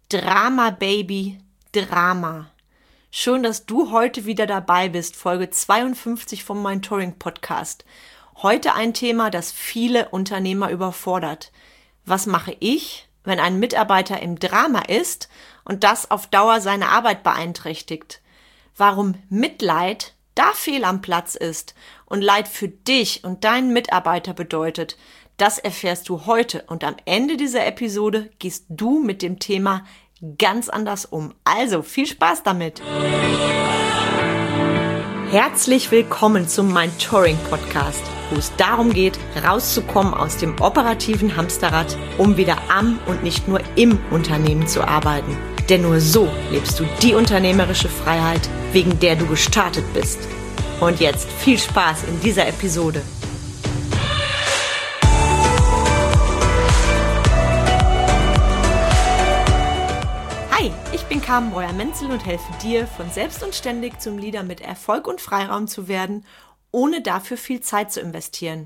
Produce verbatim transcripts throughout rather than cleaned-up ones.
Drama, Baby, Drama. Schön, dass du heute wieder dabei bist, Folge zweiundfünfzig vom Mentoring Podcast. Heute ein Thema, das viele Unternehmer überfordert. Was mache ich, wenn ein Mitarbeiter im Drama ist und das auf Dauer seine Arbeit beeinträchtigt? Warum Mitleid da fehl am Platz ist und Leid für dich und deinen Mitarbeiter bedeutet, das erfährst du heute und am Ende dieser Episode gehst du mit dem Thema ganz anders um. Also viel Spaß damit! Herzlich willkommen zum Mentoring Podcast, wo es darum geht, rauszukommen aus dem operativen Hamsterrad, um wieder am und nicht nur im Unternehmen zu arbeiten. Denn nur so lebst du die unternehmerische Freiheit, wegen der du gestartet bist. Und jetzt viel Spaß in dieser Episode. Hi, ich bin Carmen Breuer-Menzel und helfe dir, von selbst und ständig zum Leader mit Erfolg und Freiraum zu werden, ohne dafür viel Zeit zu investieren.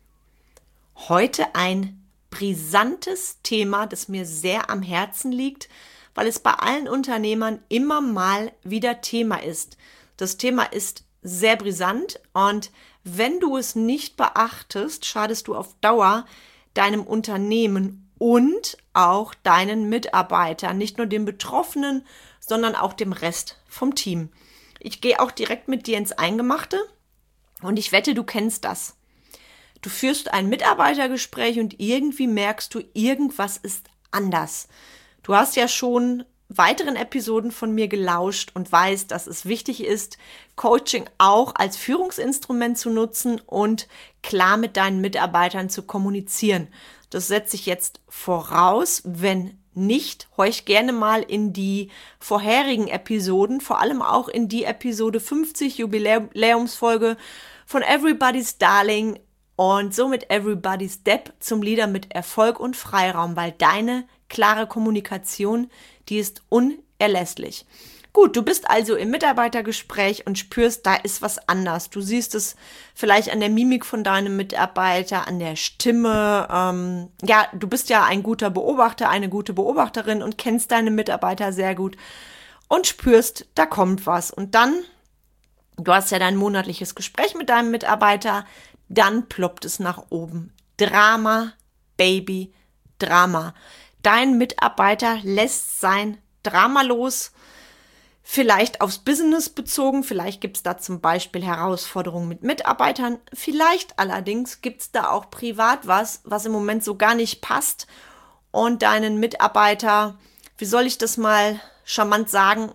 Heute ein brisantes Thema, das mir sehr am Herzen liegt, weil es bei allen Unternehmern immer mal wieder Thema ist. Das Thema ist sehr brisant und wenn du es nicht beachtest, schadest du auf Dauer deinem Unternehmen und auch deinen Mitarbeitern, nicht nur den Betroffenen, sondern auch dem Rest vom Team. Ich gehe auch direkt mit dir ins Eingemachte und ich wette, du kennst das. Du führst ein Mitarbeitergespräch und irgendwie merkst du, irgendwas ist anders. Du hast ja schon weiteren Episoden von mir gelauscht und weißt, dass es wichtig ist, Coaching auch als Führungsinstrument zu nutzen und klar mit deinen Mitarbeitern zu kommunizieren. Das setze ich jetzt voraus. Wenn nicht, horch gerne mal in die vorherigen Episoden, vor allem auch in die Episode fünfzig, Jubiläumsfolge von Everybody's Darling und somit Everybody's Depp zum Leader mit Erfolg und Freiraum, weil deine klare Kommunikation, die ist unerlässlich. Gut, du bist also im Mitarbeitergespräch und spürst, da ist was anders. Du siehst es vielleicht an der Mimik von deinem Mitarbeiter, an der Stimme. Ähm, ja, du bist ja ein guter Beobachter, eine gute Beobachterin und kennst deine Mitarbeiter sehr gut und spürst, da kommt was. Und dann, du hast ja dein monatliches Gespräch mit deinem Mitarbeiter, dann ploppt es nach oben. Drama, Baby, Drama. Dein Mitarbeiter lässt sein Drama los, vielleicht aufs Business bezogen, vielleicht gibt es da zum Beispiel Herausforderungen mit Mitarbeitern, vielleicht allerdings gibt es da auch privat was, was im Moment so gar nicht passt und deinen Mitarbeiter, wie soll ich das mal charmant sagen,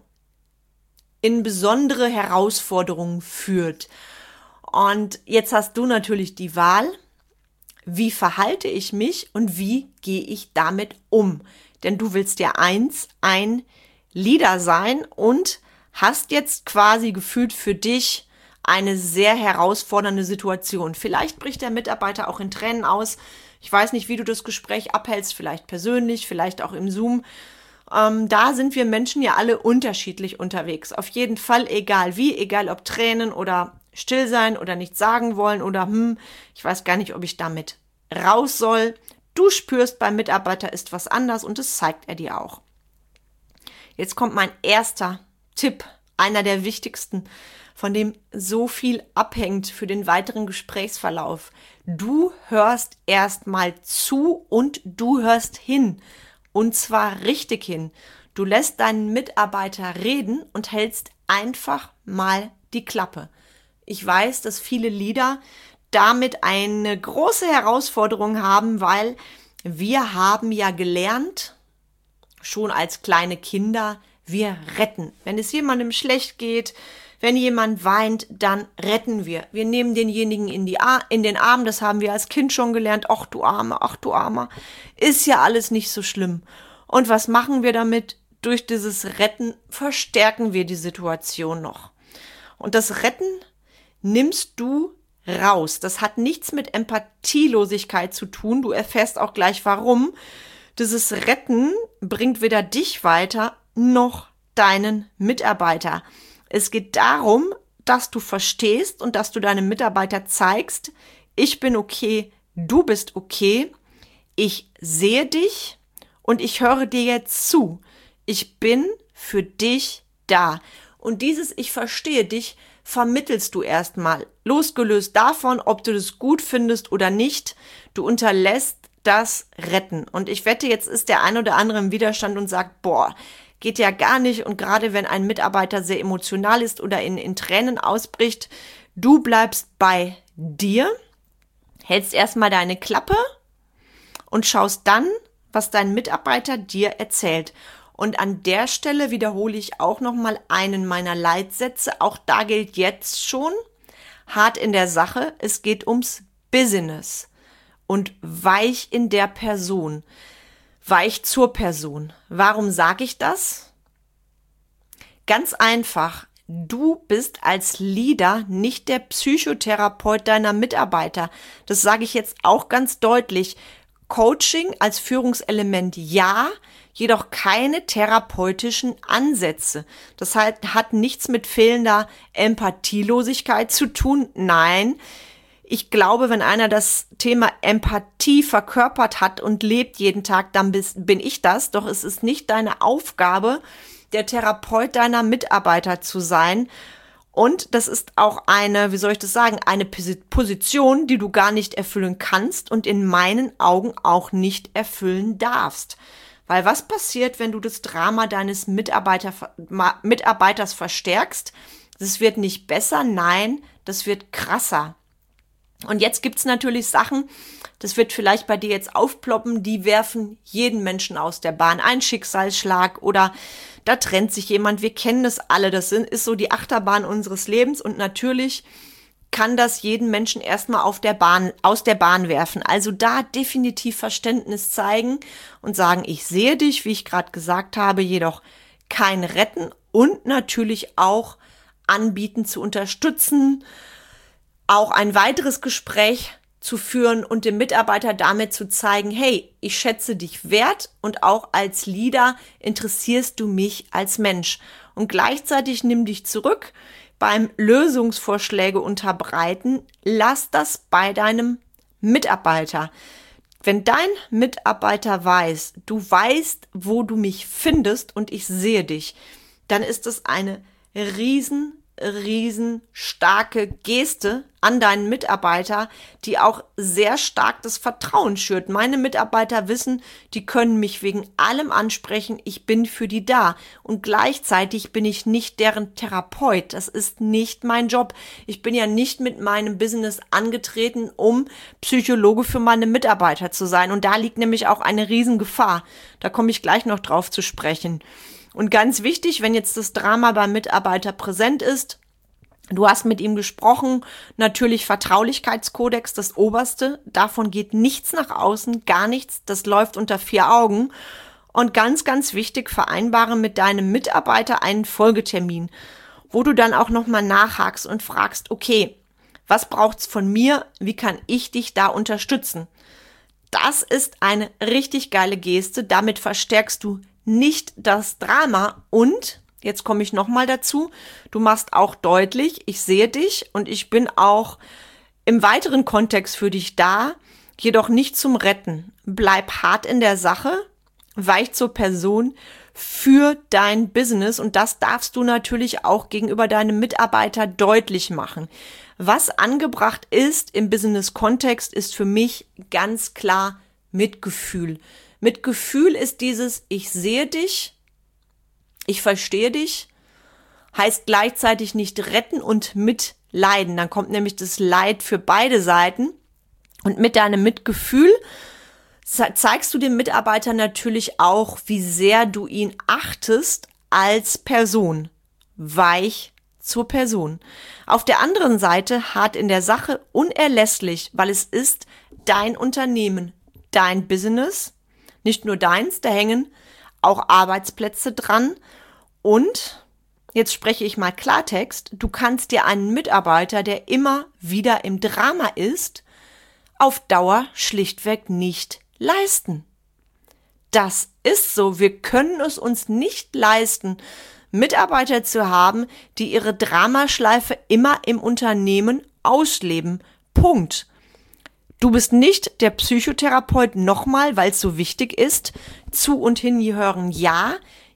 in besondere Herausforderungen führt. Und jetzt hast du natürlich die Wahl, wie verhalte ich mich und wie gehe ich damit um? Denn du willst ja eins, ein Leader sein und hast jetzt quasi gefühlt für dich eine sehr herausfordernde Situation. Vielleicht bricht der Mitarbeiter auch in Tränen aus. Ich weiß nicht, wie du das Gespräch abhältst, vielleicht persönlich, vielleicht auch im Zoom. Ähm, da sind wir Menschen ja alle unterschiedlich unterwegs. Auf jeden Fall, egal wie, egal ob Tränen oder still sein oder nichts sagen wollen oder hm, ich weiß gar nicht, ob ich damit raus soll. Du spürst, beim Mitarbeiter ist was anders und das zeigt er dir auch. Jetzt kommt mein erster Tipp, einer der wichtigsten, von dem so viel abhängt für den weiteren Gesprächsverlauf. Du hörst erstmal zu und du hörst hin. Und zwar richtig hin. Du lässt deinen Mitarbeiter reden und hältst einfach mal die Klappe. Ich weiß, dass viele Leader damit eine große Herausforderung haben, weil wir haben ja gelernt, schon als kleine Kinder, wir retten. Wenn es jemandem schlecht geht, wenn jemand weint, dann retten wir. Wir nehmen denjenigen in, die Ar- in den Arm, das haben wir als Kind schon gelernt. Ach du Arme, ach du Armer, ist ja alles nicht so schlimm. Und was machen wir damit? Durch dieses Retten verstärken wir die Situation noch. Und das Retten nimmst du raus. Das hat nichts mit Empathielosigkeit zu tun. Du erfährst auch gleich warum. Dieses Retten bringt weder dich weiter noch deinen Mitarbeiter. Es geht darum, dass du verstehst und dass du deinem Mitarbeiter zeigst, ich bin okay, du bist okay, ich sehe dich und ich höre dir jetzt zu. Ich bin für dich da. Und dieses Ich verstehe dich vermittelst du erstmal, losgelöst davon, ob du das gut findest oder nicht. Du unterlässt das Retten. Und ich wette, jetzt ist der ein oder andere im Widerstand und sagt, boah, geht ja gar nicht. Und gerade wenn ein Mitarbeiter sehr emotional ist oder in, in Tränen ausbricht, du bleibst bei dir, hältst erstmal deine Klappe und schaust dann, was dein Mitarbeiter dir erzählt. Und an der Stelle wiederhole ich auch nochmal einen meiner Leitsätze. Auch da gilt jetzt schon, hart in der Sache, es geht ums Business und weich in der Person, weich zur Person. Warum sage ich das? Ganz einfach, du bist als Leader nicht der Psychotherapeut deiner Mitarbeiter. Das sage ich jetzt auch ganz deutlich. Coaching als Führungselement ja, jedoch keine therapeutischen Ansätze. Das heißt, hat nichts mit fehlender Empathielosigkeit zu tun. Nein, ich glaube, wenn einer das Thema Empathie verkörpert hat und lebt jeden Tag, dann bin ich das. Doch es ist nicht deine Aufgabe, der Therapeut deiner Mitarbeiter zu sein. Und das ist auch eine, wie soll ich das sagen, eine Position, die du gar nicht erfüllen kannst und in meinen Augen auch nicht erfüllen darfst. Weil was passiert, wenn du das Drama deines Mitarbeiter, Mitarbeiters verstärkst? Das wird nicht besser, nein, das wird krasser. Und jetzt gibt's natürlich Sachen, das wird vielleicht bei dir jetzt aufploppen, die werfen jeden Menschen aus der Bahn. Ein Schicksalsschlag oder da trennt sich jemand. Wir kennen das alle. Das ist so die Achterbahn unseres Lebens. Und natürlich kann das jeden Menschen erstmal auf der Bahn, aus der Bahn werfen. Also da definitiv Verständnis zeigen und sagen, ich sehe dich, wie ich gerade gesagt habe, jedoch kein Retten und natürlich auch anbieten zu unterstützen, auch ein weiteres Gespräch zu führen und dem Mitarbeiter damit zu zeigen, hey, ich schätze dich wert und auch als Leader interessierst du mich als Mensch. Und gleichzeitig nimm dich zurück beim Lösungsvorschläge unterbreiten. Lass das bei deinem Mitarbeiter. Wenn dein Mitarbeiter weiß, du weißt, wo du mich findest und ich sehe dich, dann ist es eine riesen riesen starke Geste an deinen Mitarbeiter, die auch sehr stark das Vertrauen schürt. Meine Mitarbeiter wissen, die können mich wegen allem ansprechen, ich bin für die da. Und gleichzeitig bin ich nicht deren Therapeut. Das ist nicht mein Job. Ich bin ja nicht mit meinem Business angetreten, um Psychologe für meine Mitarbeiter zu sein. Und da liegt nämlich auch eine Riesengefahr. Da komme ich gleich noch drauf zu sprechen. Und ganz wichtig, wenn jetzt das Drama beim Mitarbeiter präsent ist, du hast mit ihm gesprochen, natürlich Vertraulichkeitskodex, das Oberste, davon geht nichts nach außen, gar nichts, das läuft unter vier Augen. Und ganz, ganz wichtig, vereinbare mit deinem Mitarbeiter einen Folgetermin, wo du dann auch nochmal nachhakst und fragst, okay, was braucht's von mir, wie kann ich dich da unterstützen? Das ist eine richtig geile Geste, damit verstärkst du nicht das Drama und, jetzt komme ich nochmal dazu, du machst auch deutlich, ich sehe dich und ich bin auch im weiteren Kontext für dich da, jedoch nicht zum Retten. Bleib hart in der Sache, weich zur Person für dein Business und das darfst du natürlich auch gegenüber deinem Mitarbeiter deutlich machen. Was angebracht ist im Business-Kontext ist für mich ganz klar Mitgefühl. Mitgefühl ist dieses, ich sehe dich, ich verstehe dich, heißt gleichzeitig nicht retten und mitleiden. Dann kommt nämlich das Leid für beide Seiten. Und mit deinem Mitgefühl zeigst du dem Mitarbeiter natürlich auch, wie sehr du ihn achtest als Person. Weich zur Person. Auf der anderen Seite hart in der Sache, unerlässlich, weil es ist dein Unternehmen, dein Business, nicht nur deins, da hängen auch Arbeitsplätze dran. Und, jetzt spreche ich mal Klartext, du kannst dir einen Mitarbeiter, der immer wieder im Drama ist, auf Dauer schlichtweg nicht leisten. Das ist so. Wir können es uns nicht leisten, Mitarbeiter zu haben, die ihre Dramaschleife immer im Unternehmen ausleben. Punkt. Du bist nicht der Psychotherapeut nochmal, weil es so wichtig ist. Zu und hin hören ja.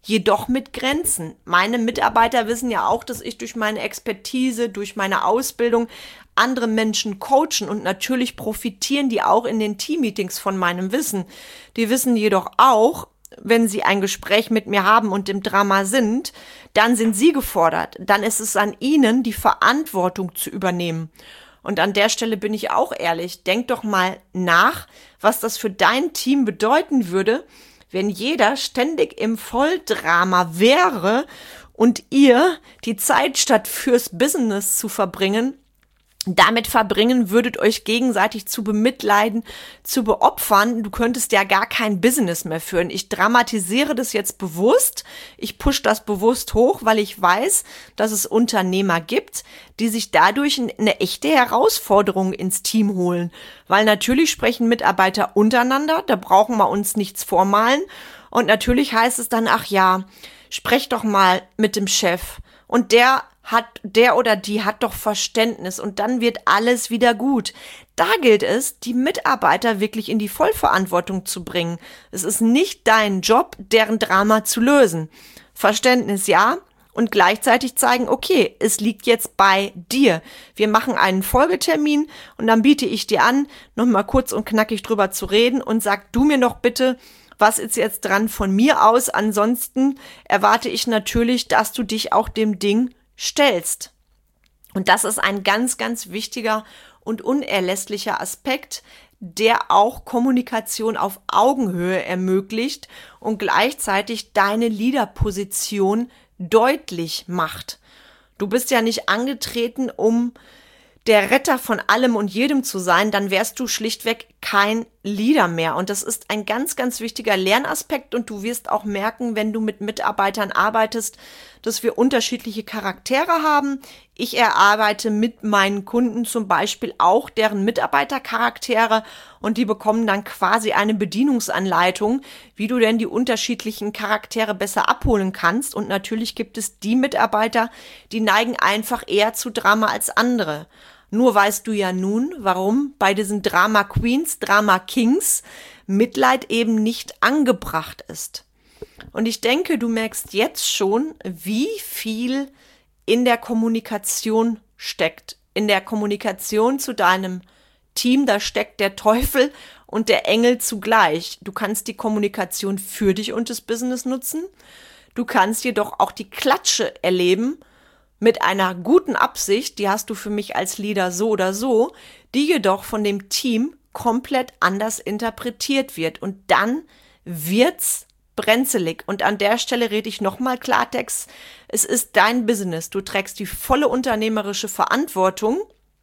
jedoch mit Grenzen. Meine Mitarbeiter wissen ja auch, dass ich durch meine Expertise, durch meine Ausbildung andere Menschen coachen und natürlich profitieren die auch in den Teammeetings von meinem Wissen. Die wissen jedoch auch, wenn sie ein Gespräch mit mir haben und im Drama sind, dann sind sie gefordert. Dann ist es an ihnen, die Verantwortung zu übernehmen. Und an der Stelle bin ich auch ehrlich, denk doch mal nach, was das für dein Team bedeuten würde, wenn jeder ständig im Volldrama wäre und ihr die Zeit statt fürs Business zu verbringen, damit verbringen würdet, euch gegenseitig zu bemitleiden, zu beopfern. Du könntest ja gar kein Business mehr führen. Ich dramatisiere das jetzt bewusst. Ich pushe das bewusst hoch, weil ich weiß, dass es Unternehmer gibt, die sich dadurch eine echte Herausforderung ins Team holen. Weil natürlich sprechen Mitarbeiter untereinander, da brauchen wir uns nichts vormalen. Und natürlich heißt es dann, ach ja, sprech doch mal mit dem Chef. Und der hat, der oder die hat doch Verständnis und dann wird alles wieder gut. Da gilt es, die Mitarbeiter wirklich in die Vollverantwortung zu bringen. Es ist nicht dein Job, deren Drama zu lösen. Verständnis ja und gleichzeitig zeigen, okay, es liegt jetzt bei dir. Wir machen einen Folgetermin und dann biete ich dir an, nochmal kurz und knackig drüber zu reden und sag du mir doch bitte, was ist jetzt dran von mir aus? Ansonsten erwarte ich natürlich, dass du dich auch dem Ding stellst. Und das ist ein ganz, ganz wichtiger und unerlässlicher Aspekt, der auch Kommunikation auf Augenhöhe ermöglicht und gleichzeitig deine Leaderposition deutlich macht. Du bist ja nicht angetreten, um der Retter von allem und jedem zu sein, dann wärst du schlichtweg kein Leader mehr. Und das ist ein ganz, ganz wichtiger Lernaspekt und du wirst auch merken, wenn du mit Mitarbeitern arbeitest, dass wir unterschiedliche Charaktere haben. Ich erarbeite mit meinen Kunden zum Beispiel auch deren Mitarbeitercharaktere und die bekommen dann quasi eine Bedienungsanleitung, wie du denn die unterschiedlichen Charaktere besser abholen kannst. Und natürlich gibt es die Mitarbeiter, die neigen einfach eher zu Drama als andere. Nur weißt du ja nun, warum bei diesen Drama Queens, Drama Kings Mitleid eben nicht angebracht ist. Und ich denke, du merkst jetzt schon, wie viel in der Kommunikation steckt. In der Kommunikation zu deinem Team, da steckt der Teufel und der Engel zugleich. Du kannst die Kommunikation für dich und das Business nutzen. Du kannst jedoch auch die Klatsche erleben, mit einer guten Absicht, die hast du für mich als Leader so oder so, die jedoch von dem Team komplett anders interpretiert wird. Und dann wird's brenzelig. Und an der Stelle rede ich nochmal Klartext. Es ist dein Business. Du trägst die volle unternehmerische Verantwortung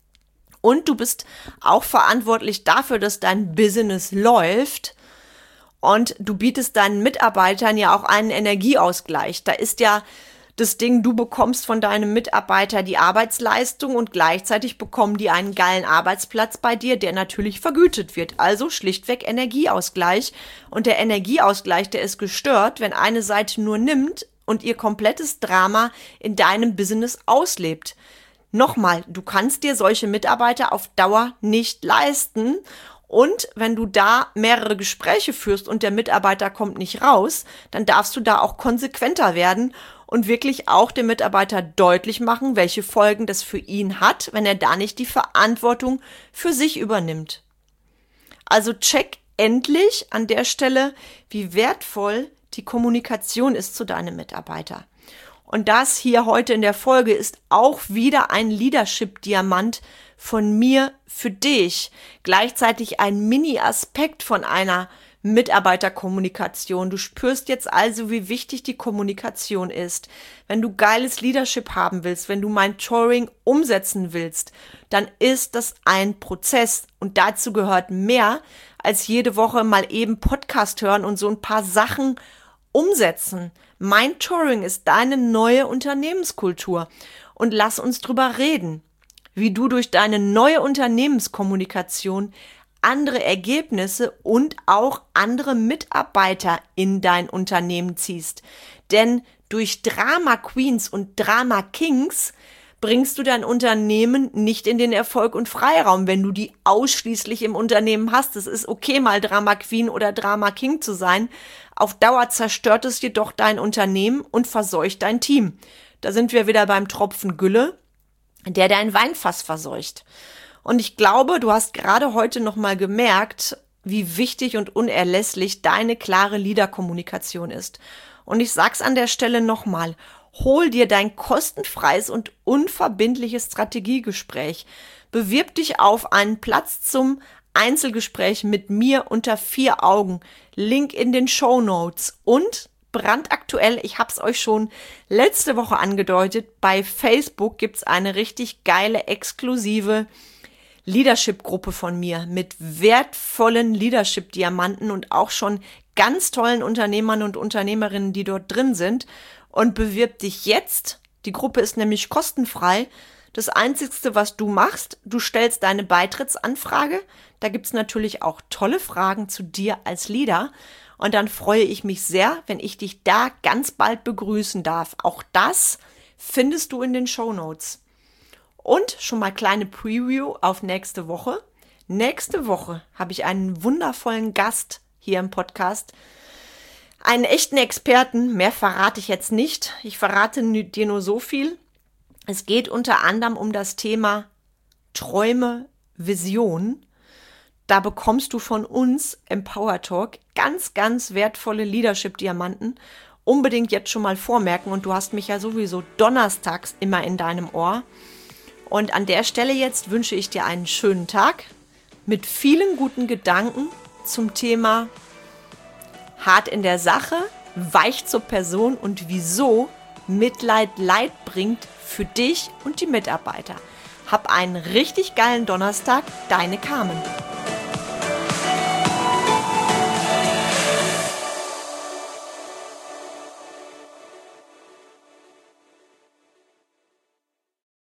und du bist auch verantwortlich dafür, dass dein Business läuft. Und du bietest deinen Mitarbeitern ja auch einen Energieausgleich. Da ist ja das Ding, du bekommst von deinem Mitarbeiter die Arbeitsleistung und gleichzeitig bekommen die einen geilen Arbeitsplatz bei dir, der natürlich vergütet wird. Also schlichtweg Energieausgleich. Und der Energieausgleich, der ist gestört, wenn eine Seite nur nimmt und ihr komplettes Drama in deinem Business auslebt. Nochmal, du kannst dir solche Mitarbeiter auf Dauer nicht leisten. Und wenn du da mehrere Gespräche führst und der Mitarbeiter kommt nicht raus, dann darfst du da auch konsequenter werden und wirklich auch dem Mitarbeiter deutlich machen, welche Folgen das für ihn hat, wenn er da nicht die Verantwortung für sich übernimmt. Also check endlich an der Stelle, wie wertvoll die Kommunikation ist zu deinem Mitarbeiter. Und das hier heute in der Folge ist auch wieder ein Leadership-Diamant von mir für dich. Gleichzeitig ein Mini-Aspekt von einer Mitarbeiterkommunikation. Du spürst jetzt also, wie wichtig die Kommunikation ist. Wenn du geiles Leadership haben willst, wenn du Mentoring umsetzen willst, dann ist das ein Prozess. Und dazu gehört mehr als jede Woche mal eben Podcast hören und so ein paar Sachen umsetzen. Mentoring ist deine neue Unternehmenskultur. Und lass uns drüber reden, wie du durch deine neue Unternehmenskommunikation andere Ergebnisse und auch andere Mitarbeiter in dein Unternehmen ziehst. Denn durch Drama Queens und Drama Kings bringst du dein Unternehmen nicht in den Erfolg und Freiraum, wenn du die ausschließlich im Unternehmen hast. Es ist okay, mal Drama Queen oder Drama King zu sein. Auf Dauer zerstört es jedoch dein Unternehmen und verseucht dein Team. Da sind wir wieder beim Tropfen Gülle, der dein Weinfass verseucht. Und ich glaube, du hast gerade heute nochmal gemerkt, wie wichtig und unerlässlich deine klare Leader-Kommunikation ist. Und ich sag's an der Stelle nochmal. Hol dir dein kostenfreies und unverbindliches Strategiegespräch. Bewirb dich auf einen Platz zum Einzelgespräch mit mir unter vier Augen. Link in den Shownotes. Und brandaktuell, ich hab's euch schon letzte Woche angedeutet, bei Facebook gibt's eine richtig geile, exklusive Leadership-Gruppe von mir mit wertvollen Leadership-Diamanten und auch schon ganz tollen Unternehmern und Unternehmerinnen, die dort drin sind. Und bewirb dich jetzt. Die Gruppe ist nämlich kostenfrei. Das Einzige, was du machst, du stellst deine Beitrittsanfrage. Da gibt's natürlich auch tolle Fragen zu dir als Leader. Und dann freue ich mich sehr, wenn ich dich da ganz bald begrüßen darf. Auch das findest du in den Shownotes. Und schon mal kleine Preview auf nächste Woche. Nächste Woche habe ich einen wundervollen Gast hier im Podcast. Einen echten Experten, mehr verrate ich jetzt nicht. Ich verrate dir nur so viel. Es geht unter anderem um das Thema Träume, Vision. Da bekommst du von uns im Power Talk ganz, ganz wertvolle Leadership-Diamanten. Unbedingt jetzt schon mal vormerken und du hast mich ja sowieso donnerstags immer in deinem Ohr. Und an der Stelle jetzt wünsche ich dir einen schönen Tag mit vielen guten Gedanken zum Thema hart in der Sache, weich zur Person und wieso Mitleid Leid bringt für dich und die Mitarbeiter. Hab einen richtig geilen Donnerstag, deine Carmen.